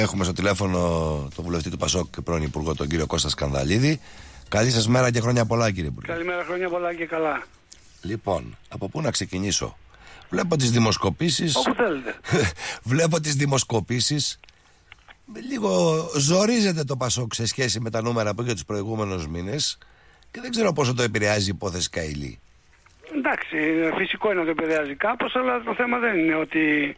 Έχουμε στο τηλέφωνο τον βουλευτή του Πασόκ και πρώην Υπουργό, τον κύριο Κώστα Σκανδαλίδη. Καλή σας μέρα και χρόνια πολλά, κύριε Υπουργέ. Καλημέρα, χρόνια πολλά και καλά. Λοιπόν, από πού να ξεκινήσω? Βλέπω τις δημοσκοπήσεις. Όπου θέλετε. Βλέπω τις δημοσκοπήσεις. Λίγο ζορίζεται το Πασόκ σε σχέση με τα νούμερα που είχε τους προηγούμενους μήνες και δεν ξέρω πόσο το επηρεάζει η υπόθεση Καηλή. Εντάξει, φυσικό είναι ότι το επηρεάζει κάπως, αλλά το θέμα δεν είναι ότι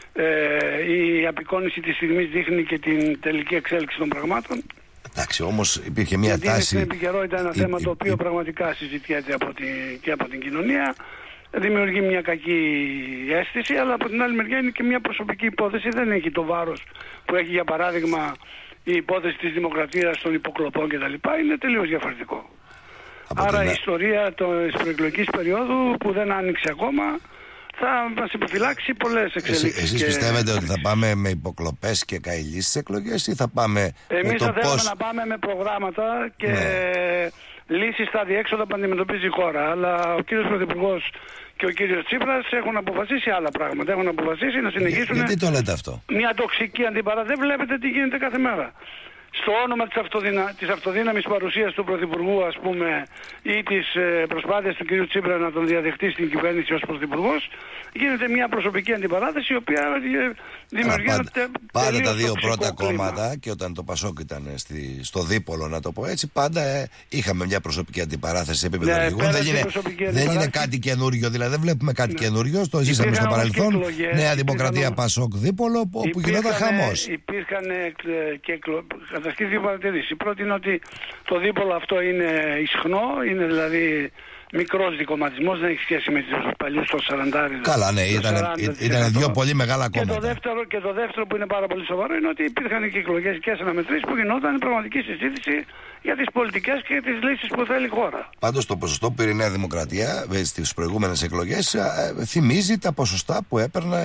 η απεικόνιση της στιγμής δείχνει και την τελική εξέλιξη των πραγμάτων. Εντάξει, όμως υπήρχε μια τάση. Στην επικαιρότητα ένα θέμα το οποίο πραγματικά συζητιέται και από την κοινωνία. Δημιουργεί μια κακή αίσθηση, αλλά από την άλλη μεριά είναι και μια προσωπική υπόθεση. Δεν έχει το βάρος που έχει, για παράδειγμα, η υπόθεση της δημοκρατίας των υποκλοπών κτλ. Είναι τελείως διαφορετικό. Άρα η ιστορία της προεκλογικής περίοδου που δεν άνοιξε ακόμα θα μας υποφυλάξει πολλές εξελίξεις. Εσείς πιστεύετε ότι θα πάμε με υποκλοπές και Καηλή στις εκλογές ή θα πάμε Εμείς με το θα πώς... θέλουμε να πάμε με προγράμματα και λύσεις στα διέξοδα που αντιμετωπίζει η χώρα. Αλλά ο κύριος Πρωθυπουργός και ο κύριος Τσίπρας έχουν αποφασίσει άλλα πράγματα. Έχουν αποφασίσει να συνεχίσουν. Γιατί το λέτε αυτό? Μια τοξική αντιπαράθεση. Δεν βλέπετε τι γίνεται κάθε μέρα. Στο όνομα της αυτοδύναμης παρουσίας του Πρωθυπουργού, ας πούμε, ή της προσπάθειας του κ. Τσίπρα να τον διαδεχτεί στην κυβέρνηση ως Πρωθυπουργός, γίνεται μια προσωπική αντιπαράθεση η οποία δημιουργεί πάντα τα δύο πρώτα κόμματα, και όταν το Πασόκ ήταν στο δίπολο, να το πω έτσι, πάντα είχαμε μια προσωπική αντιπαράθεση σε επίπεδο αρχηγών. Δεν είναι κάτι καινούριο, δηλαδή δεν βλέπουμε κάτι καινούριο. Το ζήσαμε στο παρελθόν. Νέα Δημοκρατία, Πασόκ δίπολο, όπου γινόταν χαμός. Υπήρχαν και κατασκευή δύο παρατηρήσεις. Η πρώτη είναι ότι το δίπολο αυτό είναι ισχνό, είναι δηλαδή μικρός δικομματισμός, δεν έχει σχέση με τους παλιούς των 40. Καλά, ναι, ήταν δύο πολύ μεγάλα κόμματα. Και το δεύτερο που είναι πάρα πολύ σοβαρό είναι ότι υπήρχαν και εκλογές και αναμετρήσεις που γινόταν πραγματική συζήτηση για τις πολιτικές και τις λύσεις που θέλει η χώρα. Πάντως το ποσοστό που πήρε η Νέα Δημοκρατία στις προηγούμενες εκλογές θυμίζει τα ποσοστά που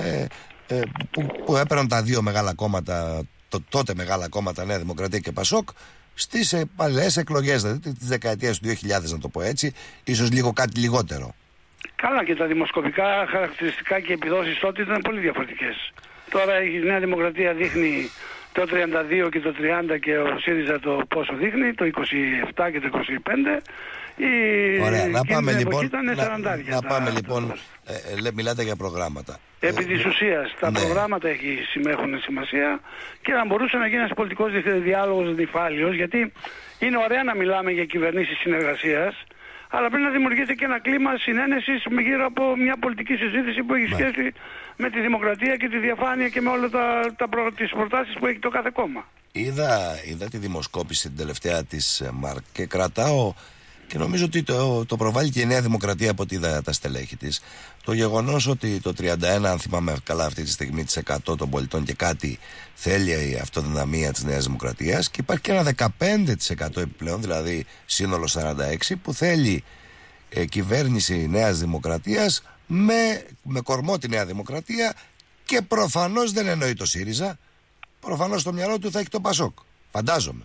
έπαιρναν τα δύο μεγάλα κόμματα, τότε μεγάλα κόμματα, Νέα Δημοκρατία και Πασόκ, στις παλαιές εκλογές, δηλαδή της δεκαετίας του 2000, να το πω έτσι, ίσως λίγο κάτι λιγότερο. Καλά, και τα δημοσκοπικά χαρακτηριστικά και επιδόσεις τότε ήταν πολύ διαφορετικές. Τώρα η Νέα Δημοκρατία δείχνει το 32 και το 30 και ο ΣΥΡΙΖΑ το πόσο δείχνει, το 27 και το 25. Ωραία, να πάμε λοιπόν, να πάμε λοιπόν, μιλάτε για προγράμματα. Επί της ουσίας, τα προγράμματα έχουν σημασία και να μπορούσε να γίνει ένας πολιτικός διάλογος νυφάλιος, γιατί είναι ωραία να μιλάμε για κυβερνήσεις συνεργασίας, αλλά πρέπει να δημιουργείται και ένα κλίμα συνένεσης γύρω από μια πολιτική συζήτηση που έχει σχέση με τη δημοκρατία και τη διαφάνεια και με όλες τις προτάσεις που έχει το κάθε κόμμα. Είδα τη δημοσκόπηση την τελευταία της ΜΑΡΚ και κρατάω, και νομίζω ότι το προβάλλει και η Νέα Δημοκρατία από ό,τι είδα τα στελέχη της, το γεγονός ότι το 31, αν θυμάμαι καλά αυτή τη στιγμή, της 100 των πολιτών και κάτι θέλει η αυτοδυναμία της Νέας Δημοκρατίας, και υπάρχει και ένα 15% επιπλέον, δηλαδή σύνολο 46, που θέλει κυβέρνηση Νέας Δημοκρατίας με κορμό τη Νέα Δημοκρατία, και προφανώς δεν εννοεί το ΣΥΡΙΖΑ, προφανώς στο μυαλό του θα έχει το Πασόκ, φαντάζομαι.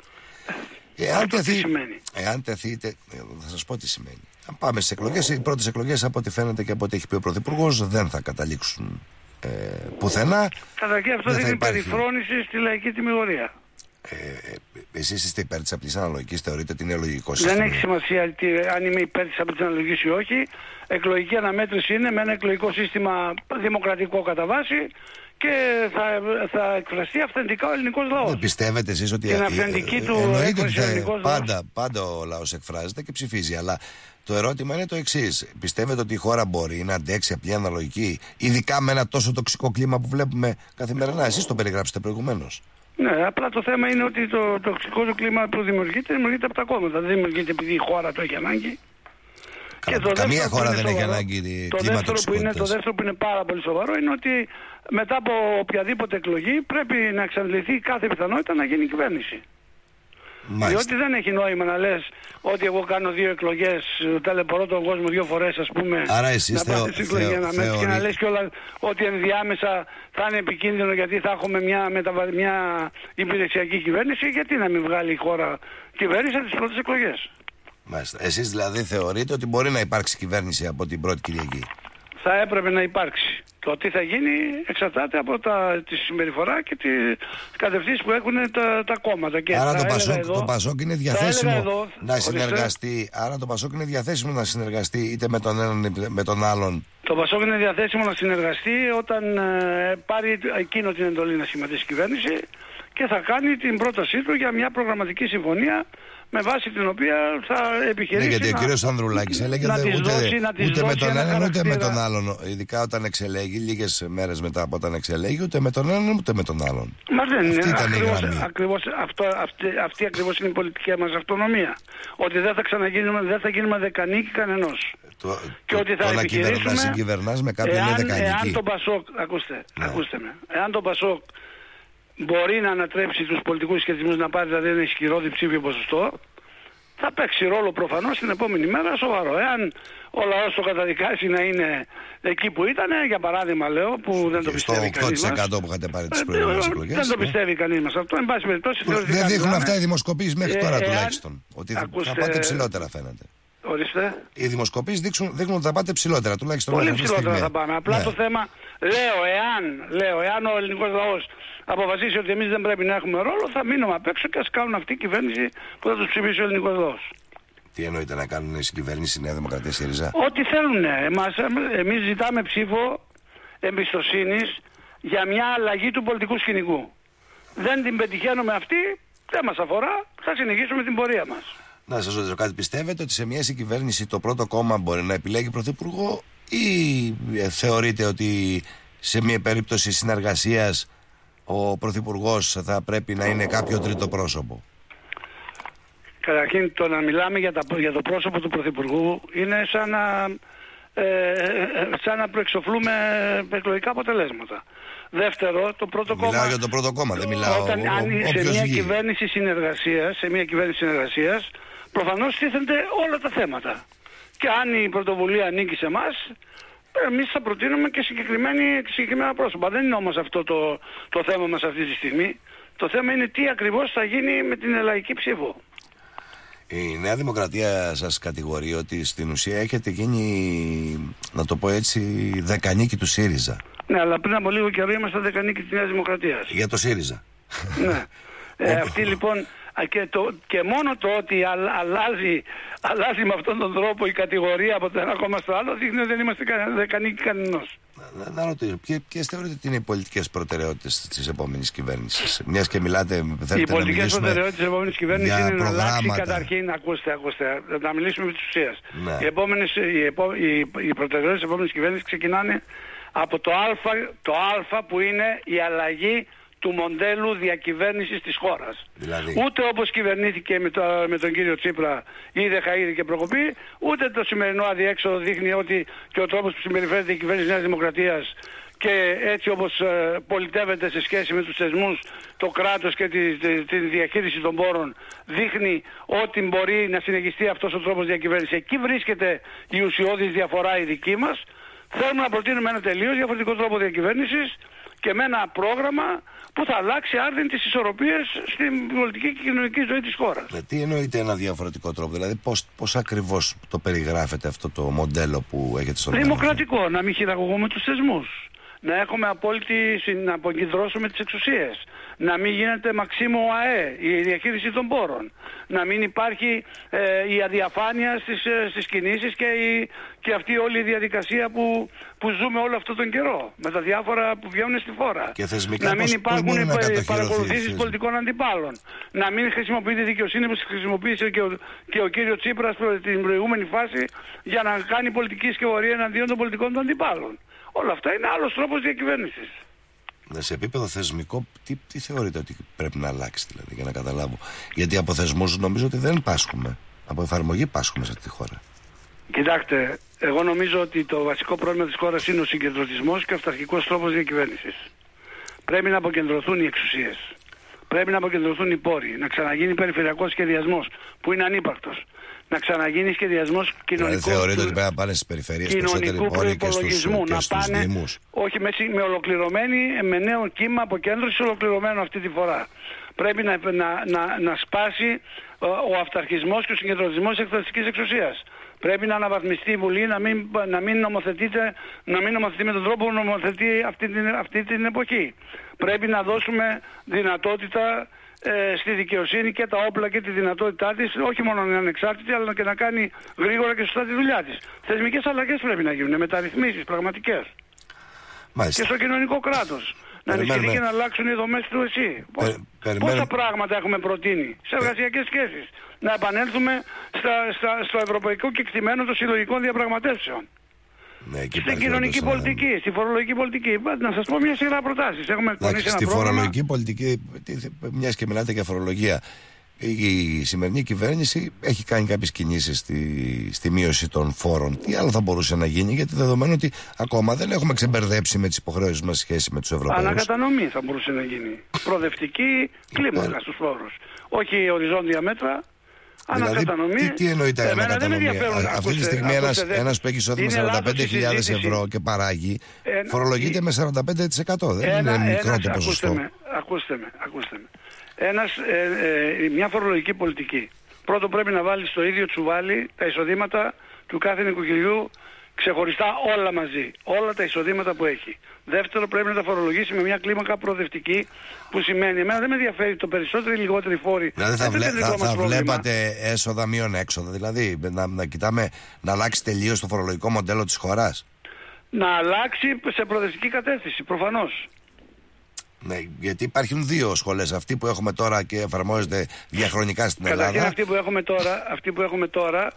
Εάν τεθείτε, θα σας πω τι σημαίνει. Αν πάμε στις εκλογές, οι πρώτες εκλογές, από ό,τι φαίνεται και από ό,τι έχει πει ο Πρωθυπουργός, δεν θα καταλήξουν πουθενά. Καταρχήν αυτό δίνει περιφρόνηση στη λαϊκή τιμωρία. Εσείς είστε υπέρ της απλής αναλογικής, θεωρείτε ότι είναι λογικό σύστημα? Δεν έχει σημασία αν είμαι υπέρ της απλής αναλογικής ή όχι. Εκλογική αναμέτρηση είναι με ένα εκλογικό σύστημα δημοκρατικό κατά βάση, και θα εκφραστεί αυθεντικά ο ελληνικός λαός. Δεν πιστεύετε εσείς ότι την αυθεντική του έκφραση πάντα ο λαός εκφράζεται και ψηφίζει, αλλά το ερώτημα είναι το εξής: πιστεύετε ότι η χώρα μπορεί να αντέξει απλή αναλογική, ειδικά με ένα τόσο τοξικό κλίμα που βλέπουμε καθημερινά? Εσείς το περιγράψετε προηγουμένως. Ναι, απλά το θέμα είναι ότι το τοξικό του κλίμα που δημιουργείται από τα κόμματα. Δεν δημιουργείται επειδή η χώρα το έχει ανάγκη. Καμία χώρα δεν έχει ανάγκη κλίμα τοξικότητας. Το δεύτερο που είναι πάρα πολύ σοβαρό είναι ότι μετά από οποιαδήποτε εκλογή πρέπει να εξαντληθεί κάθε πιθανότητα να γίνει κυβέρνηση. Μάλιστα. Διότι δεν έχει νόημα να λες ότι εγώ κάνω 2 εκλογές, ταλαιπωρώ τον κόσμο 2 φορές, ας πούμε. Άρα εσείς και να λες κιόλας ότι ενδιάμεσα θα είναι επικίνδυνο γιατί θα έχουμε μια υπηρεσιακή κυβέρνηση. Γιατί να μην βγάλει η χώρα κυβέρνηση από τις πρώτες εκλογές? Μάλιστα. Εσείς δηλαδή θεωρείτε ότι μπορεί να υπάρξει κυβέρνηση από την πρώτη Κυριακή? Θα έπρεπε να υπάρξει. Το τι θα γίνει εξαρτάται από τη συμπεριφορά και τις κατευθύνσεις που έχουν τα κόμματα. Και άρα το Πασόκ είναι διαθέσιμο να συνεργαστεί. Άρα το Πασόκ είναι διαθέσιμο να συνεργαστεί είτε με τον έναν είτε με τον άλλον. Το Πασόκ είναι διαθέσιμο να συνεργαστεί όταν πάρει εκείνο την εντολή να σχηματίσει κυβέρνηση και θα κάνει την πρότασή του για μια προγραμματική συμφωνία με βάση την οποία θα επιχειρήσει. Ναι, γιατί ο κύριος Ανδρουλάκης έλεγε ούτε με τον έναν ούτε με τον άλλον. Ειδικά όταν εξελέγει, λίγες μέρες μετά από όταν εξελέγει, ούτε με τον έναν ούτε με τον άλλον. Μα δεν αυτή είναι. Ήταν η γραμμή. Αυτή ακριβώς είναι η πολιτική μας αυτονομία. Ότι δεν θα γίνουμε δεκανίκη κανενός. Και ότι θα επιχειρήσουμε. Να συγκυβερνάς με κάποιον είναι δεκανίκη. Εάν το Πασόκ, ακούστε με, εάν το Πασόκ μπορεί να ανατρέψει τους πολιτικούς σχετισμούς, να πάρει δηλαδή ένα ισχυρό διψήφιο ποσοστό, θα παίξει ρόλο προφανώς την επόμενη μέρα σοβαρό. Εάν ο λαός το καταδικάσει να είναι εκεί που ήταν, για παράδειγμα λέω, που δεν το πιστεύει κανείς μας. Στο 8% που είχατε πάρει τις προηγούμενες εκλογές. Δεν το πιστεύει κανείς μας αυτό. Εν πάση περιπτώσει, δεν δείχνουν αυτά οι δημοσκοπήσεις μέχρι τώρα τουλάχιστον. Ότι θα πάτε ψηλότερα φαίνεται. Ορίστε. Οι δημοσκοπήσεις δείχνουν ότι θα πάτε ψηλότερα τουλάχιστον. Πολύ ψηλότερα θα πάμε. Απλά το θέμα, εάν ο ελληνικός λαός αποφασίσει ότι εμείς δεν πρέπει να έχουμε ρόλο, θα μείνουμε απ' έξω και ας κάνουν αυτή η κυβέρνηση που θα τους ψηφίσει ο ελληνικός λαός. Τι εννοείται να κάνουν συγκυβέρνηση Νέα Δημοκρατία ΣΥΡΙΖΑ? Ό,τι θέλουν. Εμείς ζητάμε ψήφο εμπιστοσύνης για μια αλλαγή του πολιτικού σκηνικού. Δεν την πετυχαίνουμε αυτή, δεν μας αφορά, θα συνεχίσουμε την πορεία μας. Να σας ρωτήσω κάτι, πιστεύετε ότι σε μια συγκυβέρνηση το πρώτο κόμμα μπορεί να επιλέγει πρωθυπουργό ή θεωρείτε ότι σε μια περίπτωση συνεργασίας ο πρωθυπουργός θα πρέπει να είναι κάποιο τρίτο πρόσωπο? Καταρχήν το να μιλάμε για το πρόσωπο του πρωθυπουργού είναι σαν να προεξοφλούμε εκλογικά αποτελέσματα. Δεύτερο, το πρώτο κόμμα... Μιλάω για το πρώτο κόμμα, δεν μιλάω σε μια κυβέρνηση συνεργασίας, προφανώς τίθενται όλα τα θέματα. Και αν η πρωτοβουλία ανήκει σε εμάς, εμείς θα προτείνουμε και συγκεκριμένα πρόσωπα. Δεν είναι όμως αυτό το θέμα μας αυτή τη στιγμή. Το θέμα είναι τι ακριβώς θα γίνει με την ελλαϊκή ψήφο. Η Νέα Δημοκρατία σας κατηγορεί ότι στην ουσία έχετε γίνει, να το πω έτσι, δεκανίκη του ΣΥΡΙΖΑ. Ναι, αλλά πριν από λίγο καιρό ήμασταν δεκανίκη της Νέας Δημοκρατίας. Για το ΣΥΡΙΖΑ. Ναι. Αυτή λοιπόν, και μόνο το ότι αλλάζει με αυτόν τον τρόπο η κατηγορία από το ένα κόμμα στο άλλο, δείχνει ότι δεν είμαστε δεκανίκη κανενός. Να ρωτήσω, ποιες θεωρείτε ότι είναι οι πολιτικές προτεραιότητες της επόμενης κυβέρνησης? Μιας και μιλάτε, οι πολιτικές προτεραιότητες της επόμενης κυβέρνησης είναι να αλλάξει καταρχήν, ακούστε, να μιλήσουμε με τις ουσίες. Ναι. Οι προτεραιότητες της επόμενης κυβέρνησης ξεκινάνε από το Α που είναι η αλλαγή του μοντέλου διακυβέρνησης της χώρας. Δηλαδή... Ούτε όπως κυβερνήθηκε με τον κύριο Τσίπρα είδε χαΐρη και προκοπή, ούτε το σημερινό αδιέξοδο δείχνει ότι και ο τρόπος που συμπεριφέρεται η κυβέρνηση Νέας Δημοκρατίας και έτσι όπως πολιτεύεται σε σχέση με τους θεσμούς, το κράτος και τη διαχείριση των πόρων δείχνει ότι μπορεί να συνεχιστεί αυτός ο τρόπος διακυβέρνησης. Εκεί βρίσκεται η ουσιώδης διαφορά η δική μας. Θέλουμε να προτείνουμε ένα τελείως διαφορετικό τρόπο διακυβέρνησης και με ένα πρόγραμμα που θα αλλάξει άρδιν τις ισορροπίες στην πολιτική και κοινωνική ζωή της χώρας. Τι εννοείται ένα διαφορετικό τρόπο, δηλαδή πώς ακριβώς το περιγράφεται αυτό το μοντέλο που έχετε στο μυαλό? Δημοκρατικό, να μην χειραγωγούμε τους θεσμούς, να έχουμε να αποκεντρώσουμε τις εξουσίες, να μην γίνεται μαξίμο ΑΕ η διαχείριση των πόρων, να μην υπάρχει η αδιαφάνεια στις κινήσεις και αυτή όλη η διαδικασία που ζούμε όλο αυτόν τον καιρό με τα διάφορα που βγαίνουν στη χώρα. Και θεσμικά να μην υπάρχουν παρακολουθήσεις πολιτικών αντιπάλων, να μην χρησιμοποιείται η δικαιοσύνη που χρησιμοποίησε και ο κύριος Τσίπρας την προηγούμενη φάση για να κάνει πολιτική σκευωρία εναντίον των πολιτικών των αντιπάλων. Όλα αυτά είναι άλλος τρόπος διακυβέρνησης. Σε επίπεδο θεσμικό, τι θεωρείτε ότι πρέπει να αλλάξει, δηλαδή, για να καταλάβω? Γιατί από θεσμούς νομίζω ότι δεν πάσχουμε. Από εφαρμογή πάσχουμε σε αυτή τη χώρα. Κοιτάξτε, εγώ νομίζω ότι το βασικό πρόβλημα της χώρας είναι ο συγκεντρωτισμός και ο αυταρχικός τρόπος διακυβέρνησης. Πρέπει να αποκεντρωθούν οι εξουσίες. Πρέπει να αποκεντρωθούν οι πόροι. Να ξαναγίνει περιφερειακός σχεδιασμός που είναι ανύπαρκτος. Να ξαναγίνει σχεδιασμός κοινωνικού. Δηλαδή θεωρείτε ότι πρέπει να πάνε στις περιφερειές περισσότεροι πόροι και στους δήμους? Όχι, με νέο κύμα αποκέντρωσης ολοκληρωμένο αυτή τη φορά. Πρέπει να σπάσει ο αυταρχισμός και ο συγκεντρωτισμός της εκτελεστικής εξουσίας. Πρέπει να αναβαθμιστεί η Βουλή, να μην νομοθετεί με τον τρόπο που νομοθετεί αυτή την εποχή. Πρέπει να δώσουμε δυνατότητα στη δικαιοσύνη και τα όπλα και τη δυνατότητά της, όχι μόνο να είναι ανεξάρτητη, αλλά και να κάνει γρήγορα και σωστά τη δουλειά της. Θεσμικές αλλαγές πρέπει να γίνουν, μεταρρυθμίσεις πραγματικές. Μάλιστα. Και στο κοινωνικό κράτος. Να ενισχυθεί και να αλλάξουν οι δομές του ΕΣΥ. Πόσα πράγματα έχουμε προτείνει σε εργασιακές σχέσεις. Να επανέλθουμε στο ευρωπαϊκό κεκτημένο των συλλογικών διαπραγματεύσεων. Ναι, στην κοινωνική πολιτική, στη φορολογική πολιτική. Να σας πω μια σειρά προτάσεις. Έχουμε εκπονήσει ένα στη πρόγραμμα. φορολογική πολιτική, μιας και μιλάτε για φορολογία, η σημερινή κυβέρνηση έχει κάνει κάποιες κινήσεις στη μείωση των φόρων. Τι άλλο θα μπορούσε να γίνει, γιατί δεδομένου ότι ακόμα δεν έχουμε ξεμπερδέψει με τις υποχρεώσεις μας σχέση με τους Ευρωπαίους. Ανακατανομή θα μπορούσε να γίνει. Προοδευτική κλίμακα στους φόρους. Όχι οριζόντια μέτρα. Δηλαδή, τι εννοείται ανακατανομή? Αυτή τη στιγμή ένας που έχει εισόδημα 45.000 ευρώ και παράγει, φορολογείται με 45%. Δεν είναι μικρό το ποσοστό. Ακούστε με. Μια φορολογική πολιτική. Πρώτο, πρέπει να βάλει στο ίδιο τσουβάλι τα εισοδήματα του κάθε νοικοκυριού ξεχωριστά, όλα μαζί. Όλα τα εισοδήματα που έχει. Δεύτερο, πρέπει να τα φορολογήσει με μια κλίμακα προοδευτική, που σημαίνει, εμένα δεν με ενδιαφέρει το περισσότερο ή λιγότεροι φόροι. Δηλαδή θα βλέπατε έσοδα μείον έξοδα, δηλαδή να κοιτάμε να αλλάξει τελείως το φορολογικό μοντέλο της χώρας. Να αλλάξει σε προοδευτική κατεύθυνση, προφανώς. Ναι, γιατί υπάρχουν δύο σχολές. Αυτή που έχουμε τώρα και εφαρμόζεται διαχρονικά στην Ελλάδα. Καταρχήν αυτή που έχουμε τώρα,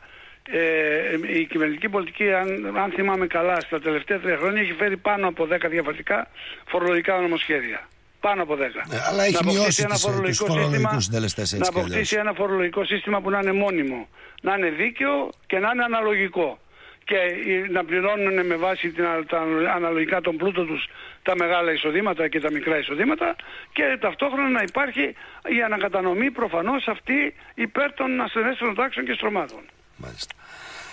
η κυβερνητική πολιτική, αν θυμάμαι καλά, στα τελευταία 3 χρόνια έχει φέρει πάνω από 10 διαφορετικά φορολογικά νομοσχέδια. Πάνω από 10. Αλλά έχει μειώσει τους φορολογικούς συντελεστές έτσι. Να αποκτήσει ένα φορολογικό σύστημα που να είναι μόνιμο, να είναι δίκαιο και να είναι αναλογικό. Και να πληρώνουν με βάση τα αναλογικά τον πλούτο τους τα μεγάλα εισοδήματα και τα μικρά εισοδήματα, και ταυτόχρονα να υπάρχει η ανακατανομή προφανώς αυτή υπέρ των ασθενέστερων τάξεων και στρωμάτων. Μάλιστα.